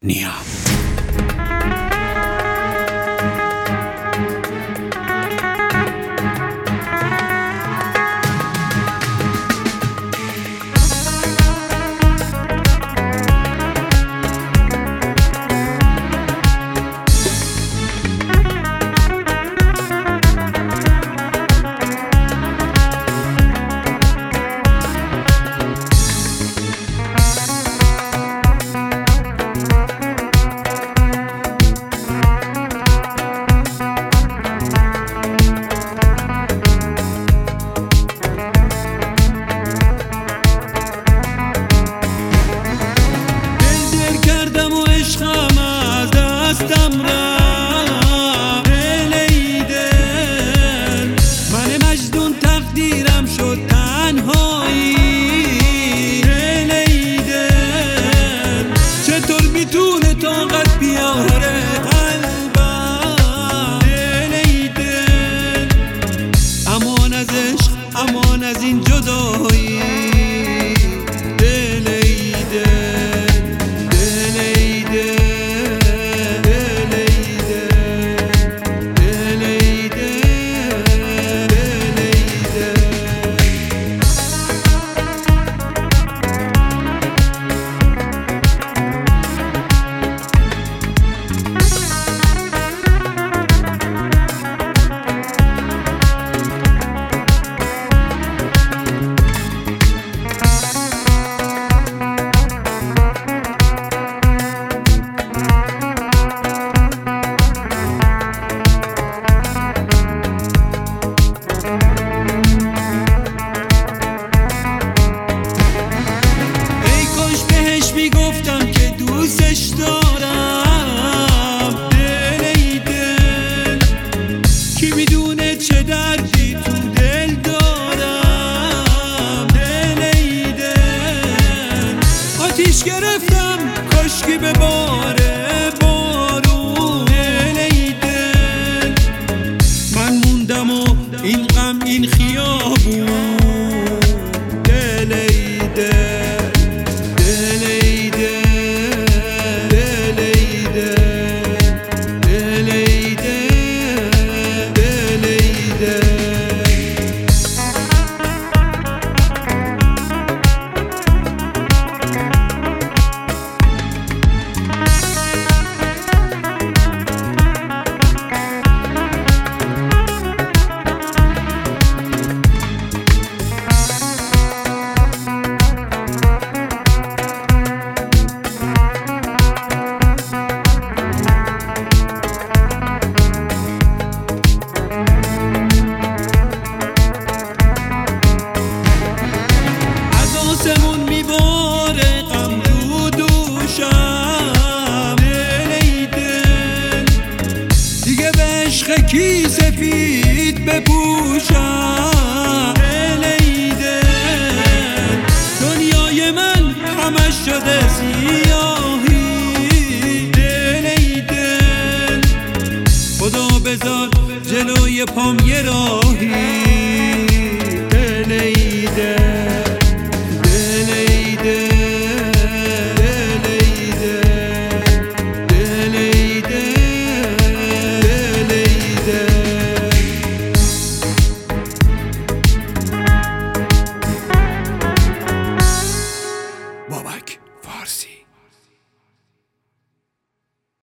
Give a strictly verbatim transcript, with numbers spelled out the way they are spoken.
نیام. دستم رفت دل دل، من مجنون تقدیرم شد تنهایی. دل دل چطور میتونه طاقت بیاره قلبم. دل دل امان از عشق، امان از این جدایی. دل دل میگفتم که دوستش دارم. دل دل کی میدونه چه دردی تو دل دارم. دل دل آتیش گرفتم کاشکی به باره بارون. دل دل من موندم و این غم این خیابون. دل دل آسمون میباره غم رو دوشم. دل دل دیگه به عشق کی سفید بپوشم. دل دل دنیای من همش شده سیاهی. دل دل خدا بذار جلوی پام یه راهی.